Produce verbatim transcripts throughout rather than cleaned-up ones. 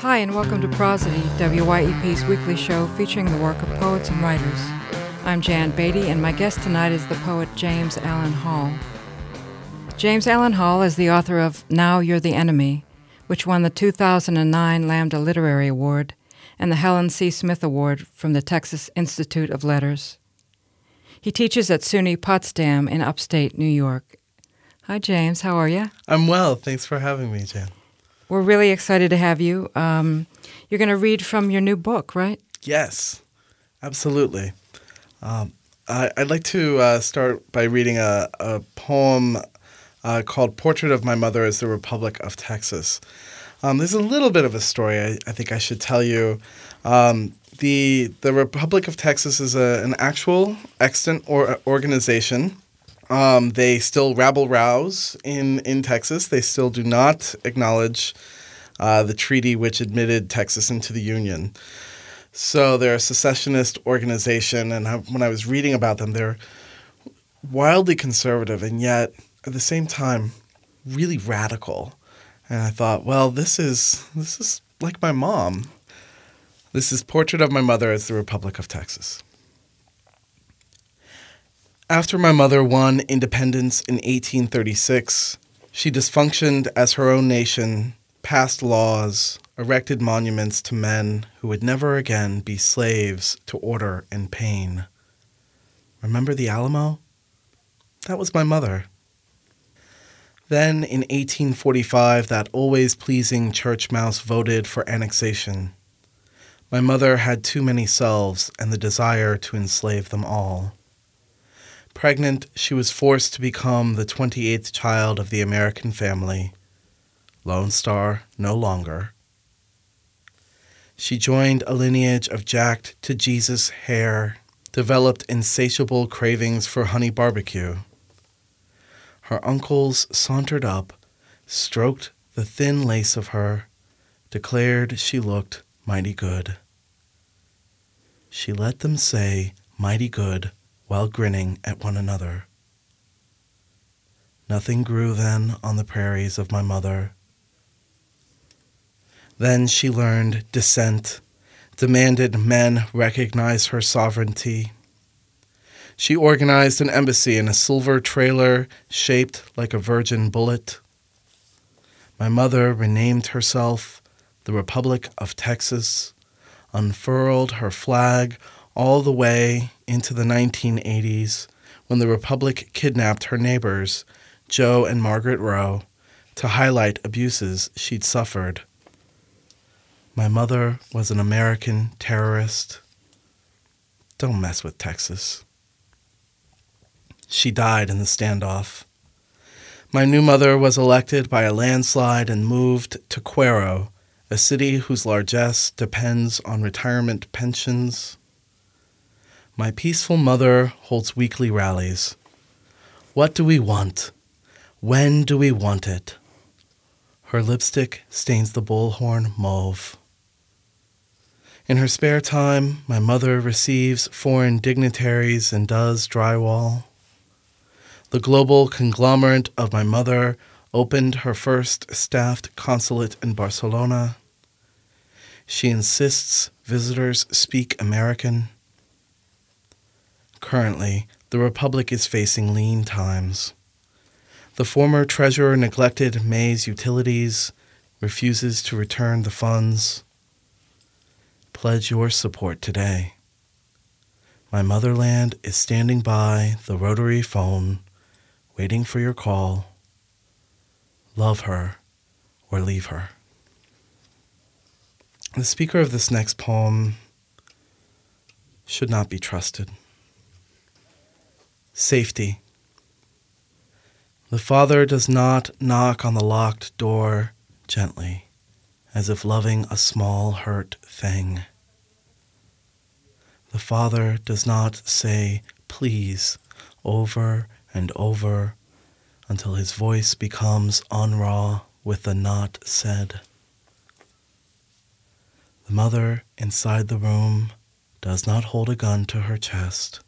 Hi, and welcome to Prosody, W Y E P's weekly show featuring the work of poets and writers. I'm Jan Beatty, and my guest tonight is the poet James Allen Hall. James Allen Hall is the author of Now You're the Enemy, which won the two thousand nine Lambda Literary Award and the Helen C. Smith Award from the Texas Institute of Letters. He teaches at SUNY Potsdam in upstate New York. Hi, James. How are you? I'm well. Thanks for having me, Jan. We're really excited to have you. Um, you're going to read from your new book, right? Yes, absolutely. Um, I, I'd like to uh, start by reading a, a poem uh, called Portrait of My Mother as the Republic of Texas. Um, there's a little bit of a story I, I think I should tell you. Um, the the Republic of Texas is a, an actual extant or, organization. Um, they still rabble-rouse in, in Texas. They still do not acknowledge uh, the treaty which admitted Texas into the Union. So they're a secessionist organization, and I, when I was reading about them, they're wildly conservative and yet, at the same time, really radical. And I thought, well, this is this is like my mom. This is Portrait of My Mother as the Republic of Texas. After my mother won independence in eighteen thirty-six, she dysfunctioned as her own nation, passed laws, erected monuments to men who would never again be slaves to order and pain. Remember the Alamo? That was my mother. Then, in eighteen forty-five, that always pleasing church mouse voted for annexation. My mother had too many selves and the desire to enslave them all. Pregnant, she was forced to become the twenty-eighth child of the American family. Lone Star no longer. She joined a lineage of jacked to Jesus hair, developed insatiable cravings for honey barbecue. Her uncles sauntered up, stroked the thin lace of her, declared she looked mighty good. She let them say mighty good while grinning at one another. Nothing grew then on the prairies of my mother. Then she learned dissent, demanded men recognize her sovereignty. She organized an embassy in a silver trailer shaped like a virgin bullet. My mother renamed herself the Republic of Texas, unfurled her flag all the way into the nineteen eighties when the Republic kidnapped her neighbors, Joe and Margaret Rowe, to highlight abuses she'd suffered. My mother was an American terrorist. Don't mess with Texas. She died in the standoff. My new mother was elected by a landslide and moved to Cuero, a city whose largesse depends on retirement pensions. My peaceful mother holds weekly rallies. What do we want? When do we want it? Her lipstick stains the bullhorn mauve. In her spare time, my mother receives foreign dignitaries and does drywall. The global conglomerate of my mother opened her first staffed consulate in Barcelona. She insists visitors speak American. Currently, the Republic is facing lean times. The former treasurer neglected May's utilities, refuses to return the funds. Pledge your support today. My motherland is standing by the rotary phone, waiting for your call. Love her or leave her. The speaker of this next poem should not be trusted. Safety. The father does not knock on the locked door gently, as if loving a small hurt thing. The father does not say please over and over until his voice becomes unraw with the not said. The mother inside the room does not hold a gun to her chest.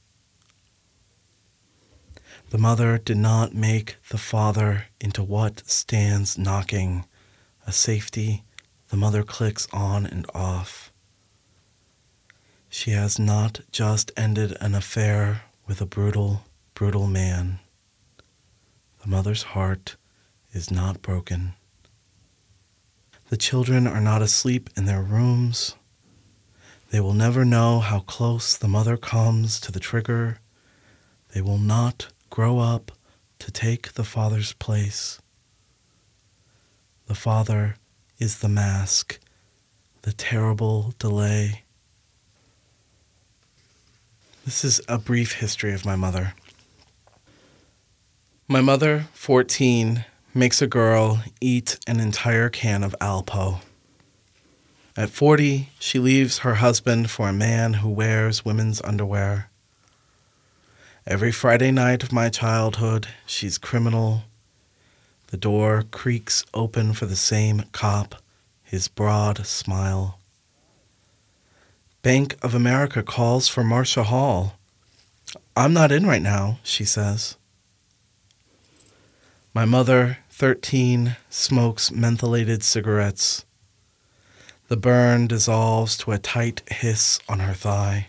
The mother did not make the father into what stands knocking, a safety The mother clicks on and off. She has not just ended an affair with a brutal, brutal man. The mother's heart is not broken. The children are not asleep in their rooms. They will never know how close the mother comes to the trigger. They will not grow up to take the father's place. The father is the mask, the terrible delay. This is a brief history of my mother. My mother, fourteen, makes a girl eat an entire can of Alpo. At forty, she leaves her husband for a man who wears women's underwear. Every Friday night of my childhood, she's criminal. The door creaks open for the same cop, his broad smile. Bank of America calls for Marcia Hall. I'm not in right now, she says. My mother, thirteen, smokes mentholated cigarettes. The burn dissolves to a tight hiss on her thigh.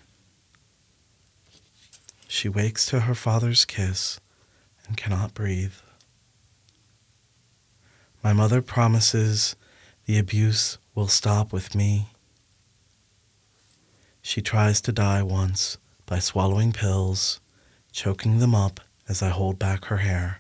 She wakes to her father's kiss and cannot breathe. My mother promises the abuse will stop with me. She tries to die once by swallowing pills, choking them up as I hold back her hair.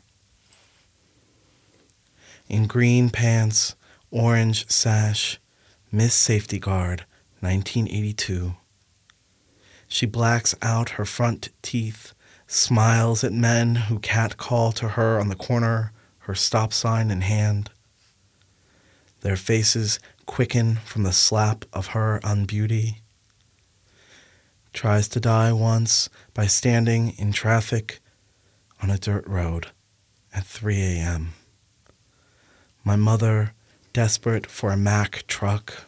In green pants, orange sash, Miss Safety Guard, nineteen eighty-two. She blacks out her front teeth, smiles at men who catcall to her on the corner, her stop sign in hand. Their faces quicken from the slap of her on beauty. Tries to die once by standing in traffic on a dirt road at three a.m. My mother, desperate for a Mack truck.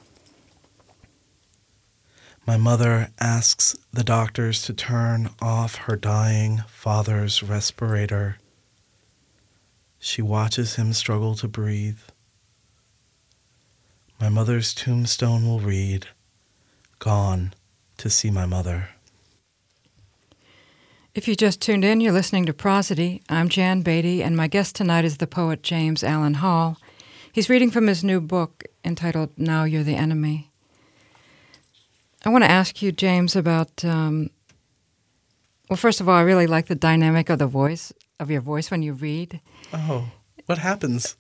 My mother asks the doctors to turn off her dying father's respirator. She watches him struggle to breathe. My mother's tombstone will read, "Gone to see my mother." If you just tuned in, you're listening to Prosody. I'm Jan Beatty, and my guest tonight is the poet James Allen Hall. He's reading from his new book entitled Now You're the Enemy. I want to ask you, James, about, um, well, first of all, I really like the dynamic of the voice, of your voice when you read. Oh, what happens?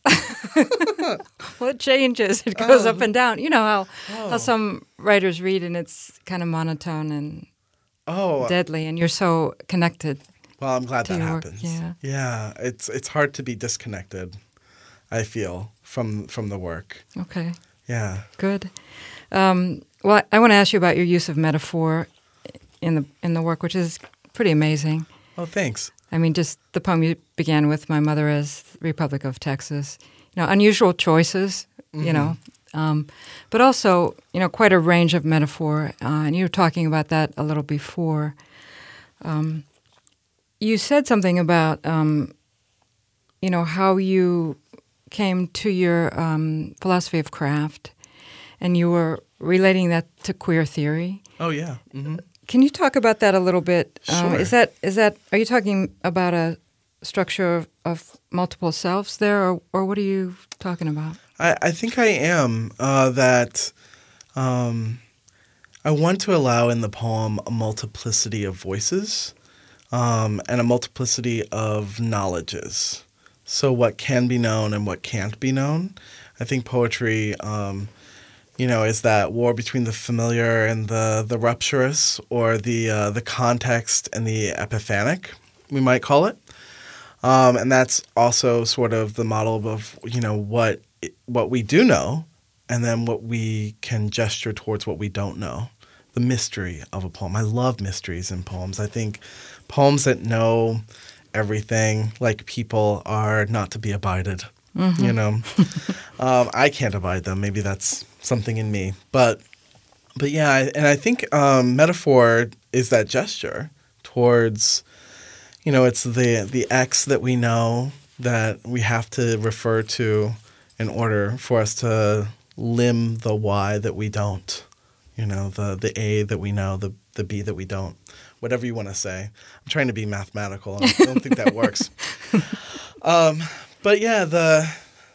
Well, it changes. It goes oh. up and down. You know how, oh. how some writers read and it's kind of monotone and oh. deadly, and you're so connected. Well, I'm glad that your, happens. Yeah. yeah, it's it's hard to be disconnected, I feel, from from the work. Okay. Yeah. Good. Um, well, I want to ask you about your use of metaphor in the in the work, which is pretty amazing. Oh, thanks. I mean, just the poem you began with, "My Mother as Republic of Texas." You know, unusual choices. Mm-hmm. You know, um, but also, you know, quite a range of metaphor. Uh, and you were talking about that a little before. Um, you said something about, um, you know, how you came to your um, philosophy of craft, and you were relating that to queer theory. Oh, yeah. Mm-hmm. Can you talk about that a little bit? Sure. Um, is that is that are you talking about a structure of, of multiple selves there, or, or what are you talking about? I, I think I am. Uh, that um, I want to allow in the poem a multiplicity of voices um, and a multiplicity of knowledges. So what can be known and what can't be known. I think poetry, um, you know, is that war between the familiar and the, the rupturous, or the uh, the context and the epiphanic, we might call it. Um, and that's also sort of the model of, you know, what what we do know, and then what we can gesture towards what we don't know. The mystery of a poem. I love mysteries in poems. I think poems that know everything, like people, are not to be abided. Mm-hmm. You know, um, I can't abide them. Maybe that's something in me. But, but yeah, and I think um, metaphor is that gesture towards, you know, it's the the X that we know that we have to refer to in order for us to limn the Y that we don't. You know, the, the A that we know, the, the B that we don't. Whatever you want to say. I'm trying to be mathematical. I don't think that works. Um, but yeah, the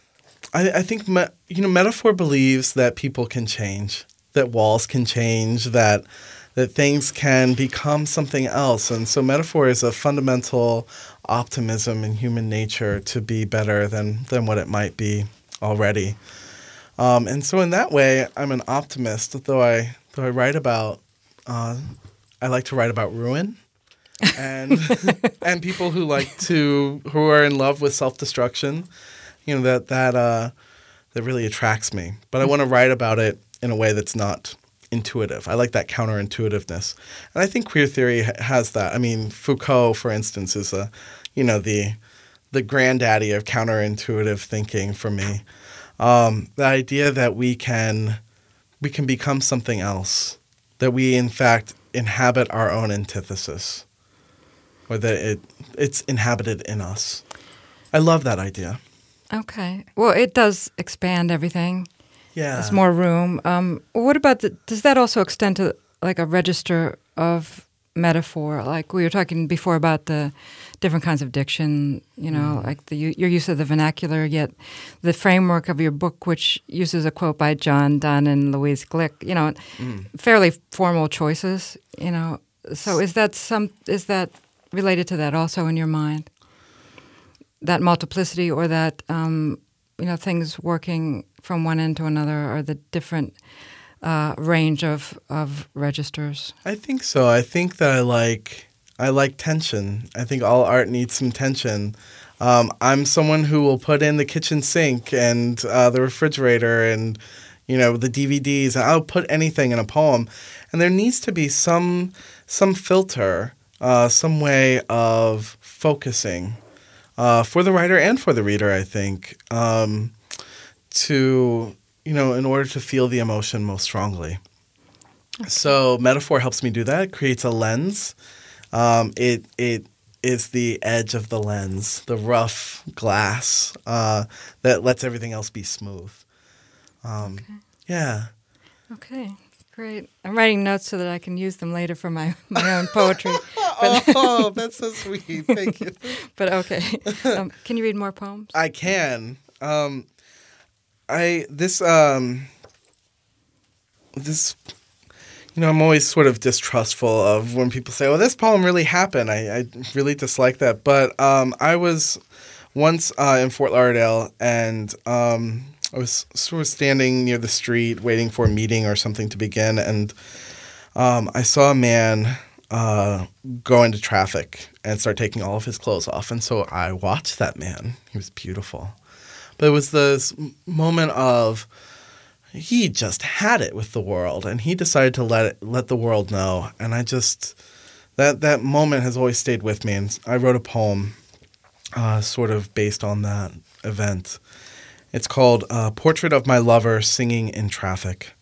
I, I think me, you know metaphor believes that people can change, that walls can change, that that things can become something else, and so metaphor is a fundamental optimism in human nature to be better than than what it might be already. Um, and so in that way, I'm an optimist. Though I though I write about, uh, I like to write about ruin. and and people who like to who are in love with self-destruction, you know, that that uh, that really attracts me. But I want to write about it in a way that's not intuitive. I like that counterintuitiveness, and I think queer theory ha- has that. I mean, Foucault, for instance, is a you know the the granddaddy of counterintuitive thinking for me. Um, the idea that we can we can become something else, that we in fact inhabit our own antithesis. Or that it it's inhabited in us. I love that idea. Okay. Well, it does expand everything. Yeah. There's more room. Um, what about, the, does that also extend to like a register of metaphor? Like we were talking before about the different kinds of diction, you know, mm. like the your use of the vernacular, yet the framework of your book, which uses a quote by John Donne and Louise Glück, you know, mm. fairly formal choices, you know. So is that some, is that related to that also in your mind? That multiplicity or that, um, you know, things working from one end to another, or the different uh, range of, of registers? I think so. I think that I like I like tension. I think all art needs some tension. Um, I'm someone who will put in the kitchen sink and uh, the refrigerator and, you know, the D V Ds. I'll put anything in a poem. And there needs to be some some filter, Uh, some way of focusing uh, for the writer and for the reader, I think, um, to, you know, in order to feel the emotion most strongly. Okay. So metaphor helps me do that. It creates a lens. Um, it it is the edge of the lens, the rough glass uh, that lets everything else be smooth. Um, okay. Yeah. Okay. Great. I'm writing notes so that I can use them later for my, my own poetry. Oh, that's so sweet. Thank you. But okay. Um, can you read more poems? I can. Um, I this um, this you know I'm always sort of distrustful of when people say, "Oh, this poem really happened." I, I really dislike that. But um, I was once uh, in Fort Lauderdale, and um, I was sort of standing near the street waiting for a meeting or something to begin, and um, I saw a man uh, go into traffic and start taking all of his clothes off. And so I watched that man. He was beautiful. But it was this moment of he just had it with the world, and he decided to let it, let the world know. And I just that that moment has always stayed with me. And I wrote a poem uh, sort of based on that event. It's called uh, Portrait of My Lover Singing in Traffic.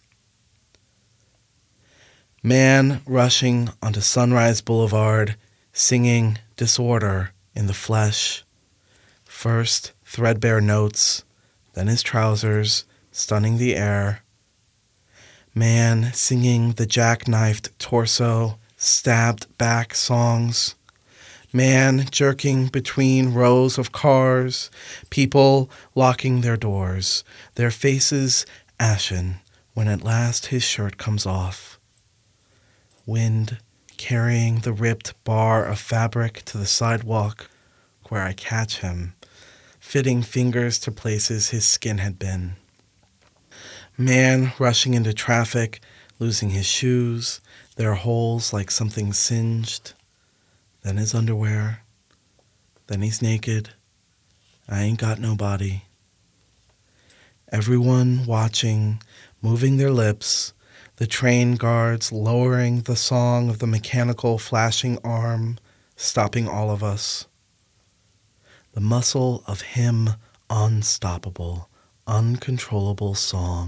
Man rushing onto Sunrise Boulevard, singing disorder in the flesh. First threadbare notes, then his trousers, stunning the air. Man singing the jackknifed torso, stabbed back songs. Man jerking between rows of cars, people locking their doors, their faces ashen when at last his shirt comes off. Wind carrying the ripped bar of fabric to the sidewalk where I catch him, fitting fingers to places his skin had been. Man rushing into traffic, losing his shoes, their holes like something singed. Then his underwear. Then he's naked. I ain't got no body. Everyone watching, moving their lips, the train guards lowering the song of the mechanical flashing arm, stopping all of us. The muscle of him unstoppable, uncontrollable song.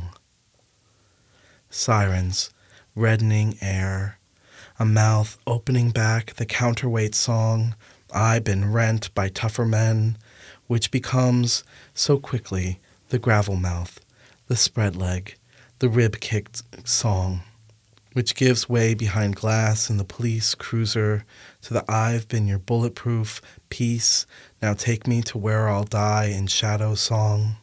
Sirens, reddening air, a mouth opening back the counterweight song, I been rent by tougher men, which becomes, so quickly, the gravel mouth, the spread leg, the rib-kicked song, which gives way behind glass in the police cruiser to the I've been your bulletproof peace, now take me to where I'll die in shadow song.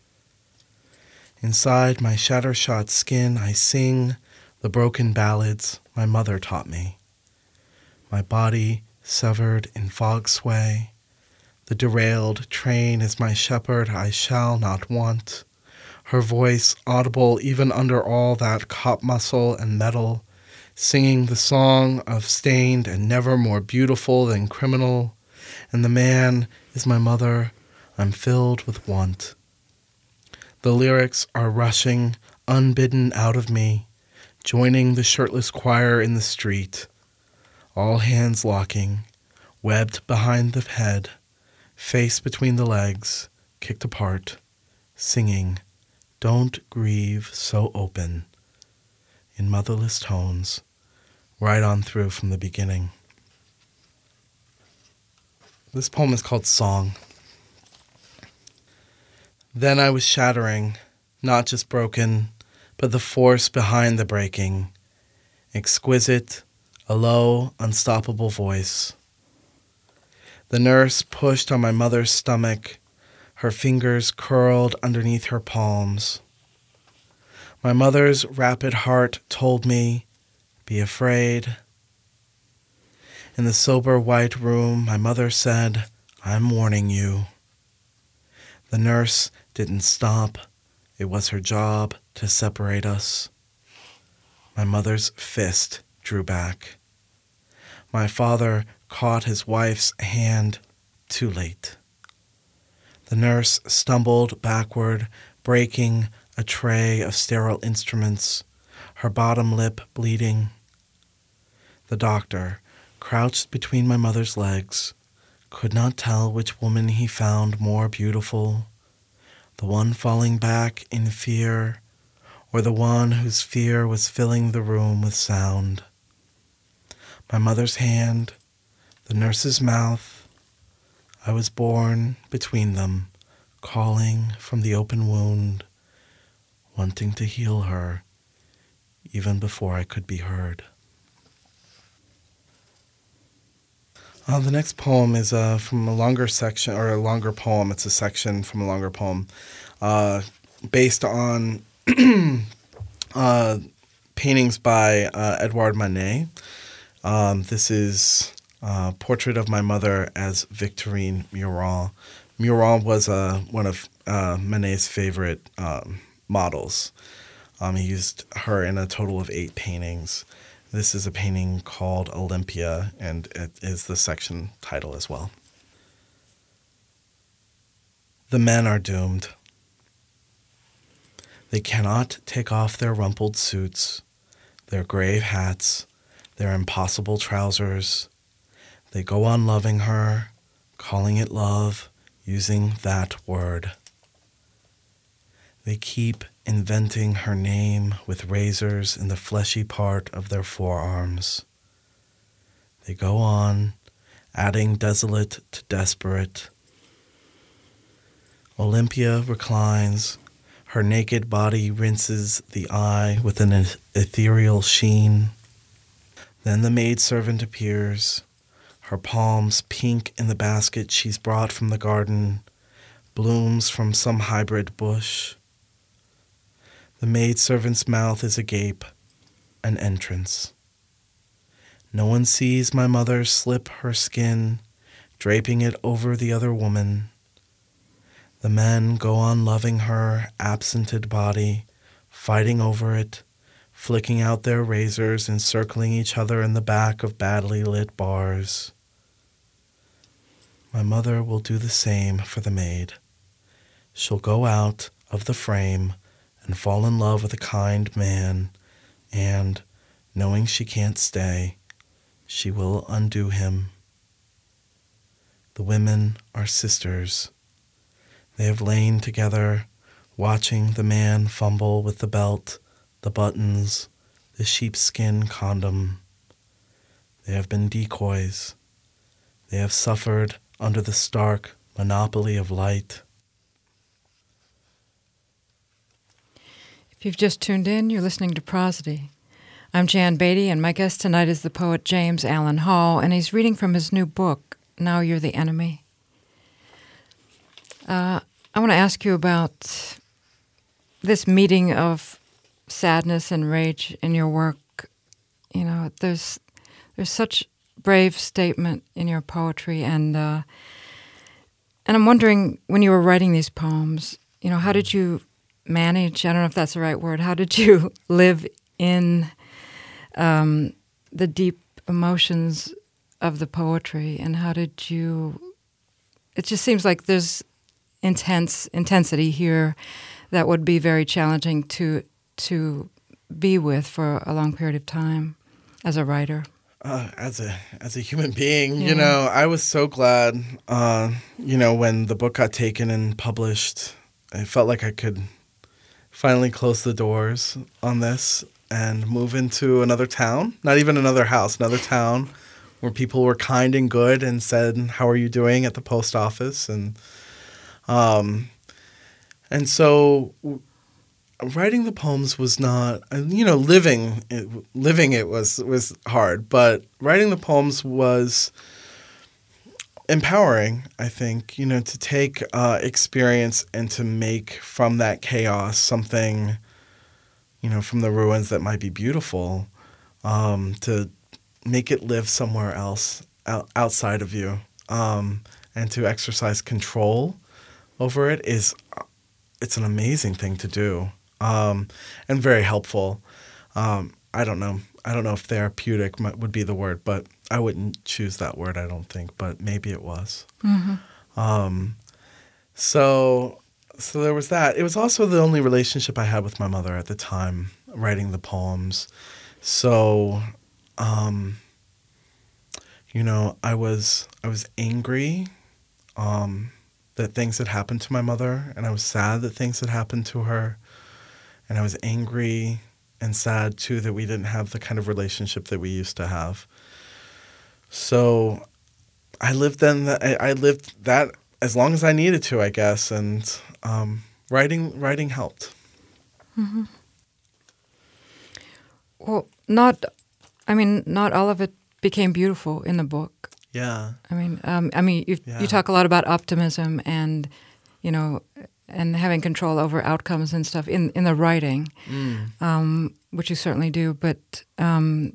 Inside my shatter-shot skin I sing the broken ballads my mother taught me. My body severed in fog sway, the derailed train is my shepherd I shall not want. Her voice audible even under all that cop muscle and metal, singing the song of stained and never more beautiful than criminal. And the man is my mother, I'm filled with want. The lyrics are rushing, unbidden out of me, joining the shirtless choir in the street, all hands locking, webbed behind the head, face between the legs, kicked apart, singing, "Don't grieve so open," in motherless tones, right on through from the beginning. This poem is called Song. Then I was shattering, not just broken, but the force behind the breaking, exquisite, a low, unstoppable voice. The nurse pushed on my mother's stomach, her fingers curled underneath her palms. My mother's rapid heart told me, "Be afraid." In the sober white room, my mother said, "I'm warning you." The nurse didn't stop. It was her job to separate us. My mother's fist drew back. My father caught his wife's hand too late. The nurse stumbled backward, breaking a tray of sterile instruments, her bottom lip bleeding. The doctor, crouched between my mother's legs, could not tell which woman he found more beautiful, the one falling back in fear, or the one whose fear was filling the room with sound. My mother's hand, the nurse's mouth, I was born between them, calling from the open wound, wanting to heal her, even before I could be heard. Uh, the next poem is uh, from a longer section, or a longer poem. It's a section from a longer poem, uh, based on uh, paintings by uh, Edouard Manet. Um, this is a portrait of my mother as Victorine Meurent. Meurent was uh, one of uh, Manet's favorite um, models. Um, he used her in a total of eight paintings. This is a painting called Olympia, and it is the section title as well. The men are doomed. They cannot take off their rumpled suits, their grave hats, their impossible trousers. They go on loving her, calling it love, using that word. They keep inventing her name with razors in the fleshy part of their forearms. They go on, adding desolate to desperate. Olympia reclines. Her naked body rinses the eye with an ethereal sheen. Then the maidservant appears, her palms pink in the basket she's brought from the garden, blooms from some hybrid bush. The maidservant's mouth is agape, an entrance. No one sees my mother slip her skin, draping it over the other woman. The men go on loving her absented body, fighting over it, flicking out their razors and circling each other in the back of badly lit bars. My mother will do the same for the maid. She'll go out of the frame and fall in love with a kind man, and, knowing she can't stay, she will undo him. The women are sisters. They have lain together, watching the man fumble with the belt, the buttons, the sheepskin condom. They have been decoys. They have suffered under the stark monopoly of light. If you've just tuned in, you're listening to Prosody. I'm Jan Beatty, and my guest tonight is the poet James Allan Hall, and he's reading from his new book, Now You're the Enemy. Uh, I want to ask you about this meeting of sadness and rage in your work. You know, there's there's such brave statement in your poetry, and uh, and I'm wondering, when you were writing these poems, you know, how did you manage, I don't know if that's the right word, how did you live in um, the deep emotions of the poetry, and how did you, it just seems like there's intense intensity here that would be very challenging to to be with for a long period of time as a writer. Uh, as a as a human being, Yeah. you know, I was so glad, uh, you know, when the book got taken and published. I felt like I could finally close the doors on this and move into another town, not even another house, another town where people were kind and good and said, "How are you doing?" at the post office. And um, and so w- writing the poems was not, you know, living it, living it was, was hard, but writing the poems was empowering, I think, you know, to take uh, experience and to make from that chaos something, you know, from the ruins that might be beautiful, um, to make it live somewhere else out, outside of you, um, and to exercise control over it is, it's an amazing thing to do, um, and very helpful. Um, I don't know. I don't know if therapeutic might, would be the word, but I wouldn't choose that word, I don't think, but maybe it was. Mm-hmm. Um, so so there was that. It was also the only relationship I had with my mother at the time, writing the poems. So, um, you know, I was I was angry um, that things had happened to my mother, and I was sad that things had happened to her, and I was angry and sad, too, that we didn't have the kind of relationship that we used to have. So I lived then. I, I lived that as long as I needed to, I guess, and um, writing writing helped. Mm-hmm. Well, not, I mean, not all of it became beautiful in the book. Yeah. I mean, um, I mean, you Yeah. you talk a lot about optimism and, you know, and having control over outcomes and stuff in, in the writing, Mm. um, which you certainly do. But um,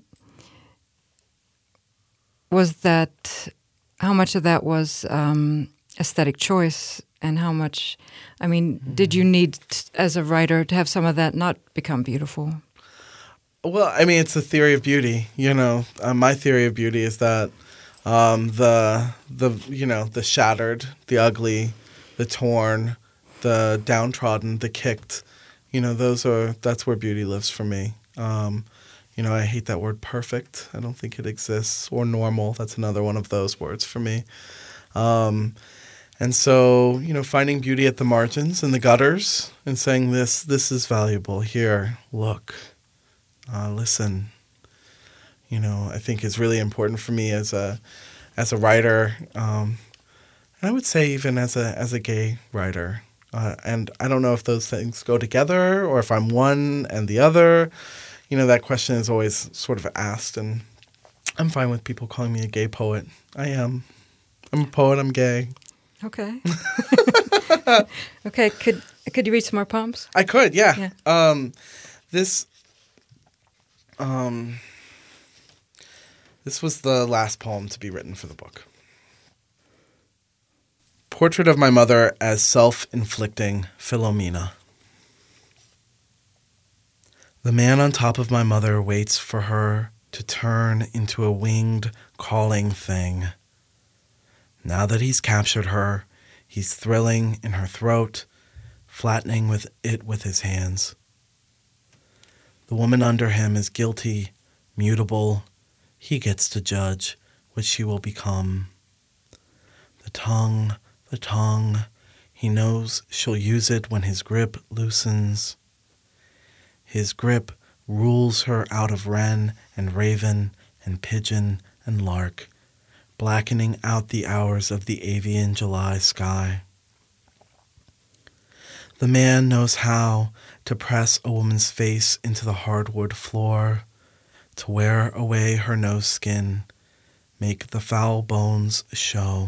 was that, how much of that was um, aesthetic choice, and how much, I mean, mm. did you need, t- as a writer, to have some of that not become beautiful? Well, I mean, it's the theory of beauty. You know, uh, my theory of beauty is that um, the the you know the shattered, the ugly, the torn, the downtrodden, the kicked, you know, those are, that's where beauty lives for me. Um, you know, I hate that word perfect. I don't think it exists. Or normal. That's another one of those words for me. Um, and so, you know, finding beauty at the margins and the gutters and saying this, this is valuable. Here, look, uh, listen. You know, I think is really important for me as a, as a writer. Um, and I would say even as a, as a gay writer. Uh, and I don't know if those things go together or if I'm one and the other. You know, that question is always sort of asked, and I'm fine with people calling me a gay poet. I am. I'm a poet. I'm gay. Okay. Okay. Could could you read some more poems? I could, yeah. Yeah. Um, this, um, this was the last poem to be written for the book. Portrait of my mother as self-inflicting Philomena. The man on top of my mother waits for her to turn into a winged, calling thing. Now that he's captured her, he's thrilling in her throat, flattening with it with his hands. The woman under him is guilty, mutable. He gets to judge what she will become. The tongue... The tongue, he knows she'll use it when his grip loosens. His grip rules her out of wren and raven and pigeon and lark, blackening out the hours of the avian July sky. The man knows how to press a woman's face into the hardwood floor, to wear away her nose skin, make the foul bones show.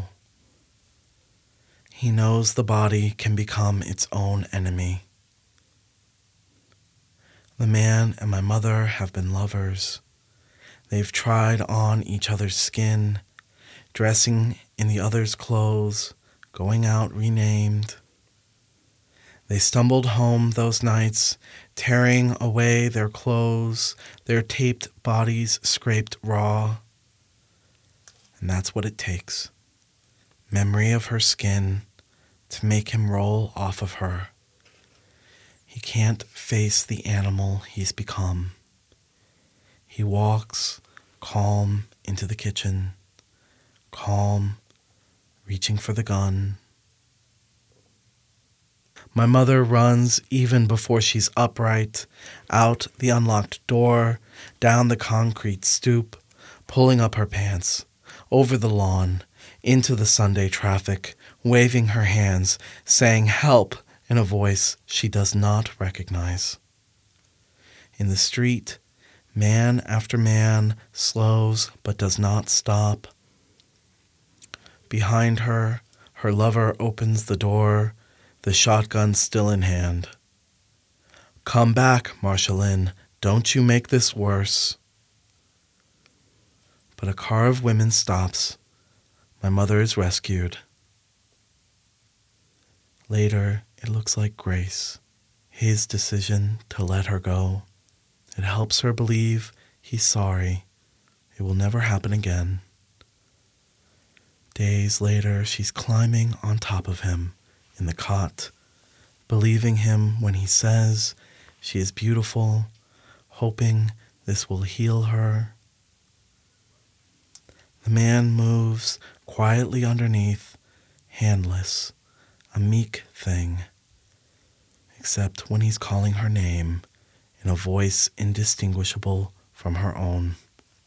He knows the body can become its own enemy. The man and my mother have been lovers. They've tried on each other's skin, dressing in the other's clothes, going out renamed. They stumbled home those nights, tearing away their clothes, their taped bodies scraped raw. And that's what it takes. Memory of her skin to make him roll off of her. He can't face the animal he's become. He walks calm into the kitchen, calm, reaching for the gun. My mother runs even before she's upright, out the unlocked door, down the concrete stoop, pulling up her pants, over the lawn, into the Sunday traffic, waving her hands, saying help in a voice she does not recognize. In the street, man after man slows but does not stop. Behind her, her lover opens the door, the shotgun still in hand. Come back, Marcia Lynn, don't you make this worse. But a car of women stops. My mother is rescued. Later, it looks like Grace, his decision to let her go. It helps her believe he's sorry. It will never happen again. Days later, she's climbing on top of him in the cot, believing him when he says she is beautiful, hoping this will heal her. The man moves quietly underneath, handless, a meek thing, except when he's calling her name in a voice indistinguishable from her own.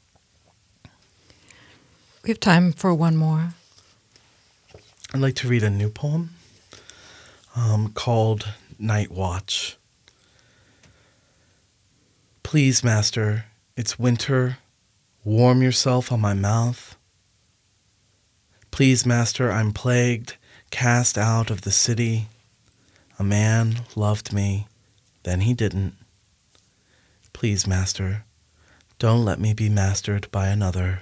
We have time for one more. I'd like to read a new poem um, called Night Watch. Please, master, it's winter. Warm yourself on my mouth. Please, master, I'm plagued, cast out of the city. A man loved me, then he didn't. Please, master, don't let me be mastered by another.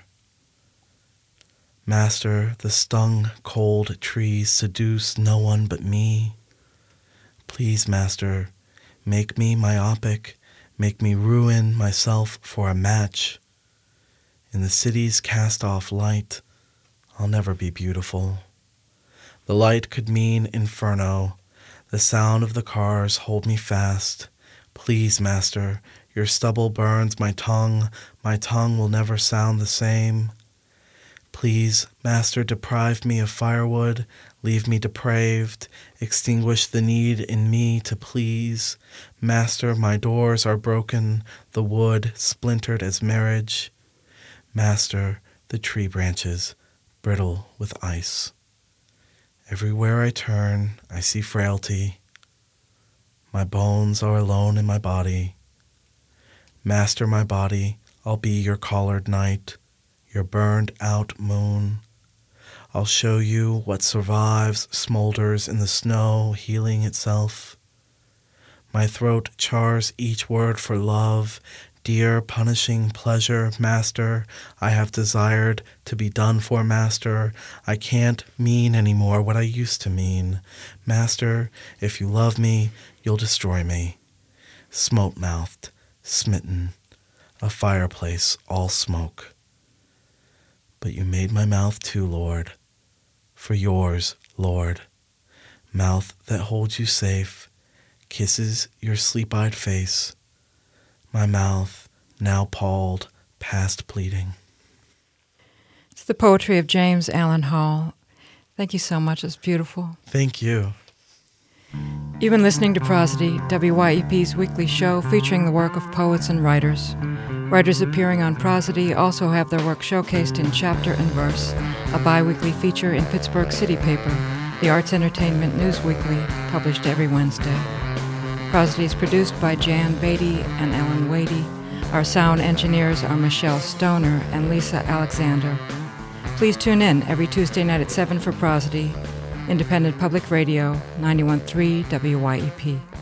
Master, the stung, cold trees seduce no one but me. Please, master, make me myopic, make me ruin myself for a match. In the city's cast-off light, I'll never be beautiful. The light could mean inferno. The sound of the cars hold me fast. Please, master, your stubble burns my tongue. My tongue will never sound the same. Please, master, deprive me of firewood, leave me depraved, extinguish the need in me to please. Master, my doors are broken, the wood splintered as marriage. Master, the tree branches, brittle with ice. Everywhere I turn, I see frailty. My bones are alone in my body. Master, my body, I'll be your collared night, your burned-out moon. I'll show you what survives, smolders in the snow, healing itself. My throat chars each word for love, dear punishing pleasure, master. I have desired to be done for, master. I can't mean anymore what I used to mean. Master, if you love me, you'll destroy me. Smote-mouthed, smitten, a fireplace all smoke. But you made my mouth too, Lord, for yours, Lord. Mouth that holds you safe, kisses your sleep-eyed face. My mouth, now palled, past pleading. It's the poetry of James Allen Hall. Thank you so much. It's beautiful. Thank you. You've been listening to Prosody, W Y E P's weekly show featuring the work of poets and writers. Writers appearing on Prosody also have their work showcased in Chapter and Verse, a bi-weekly feature in Pittsburgh City Paper. the Arts Entertainment News Weekly, published every Wednesday. Prosody is produced by Jan Beatty and Ellen Wadey. Our sound engineers are Michelle Stoner and Lisa Alexander. Please tune in every Tuesday night at seven for Prosody, Independent Public Radio, ninety-one point three W Y E P.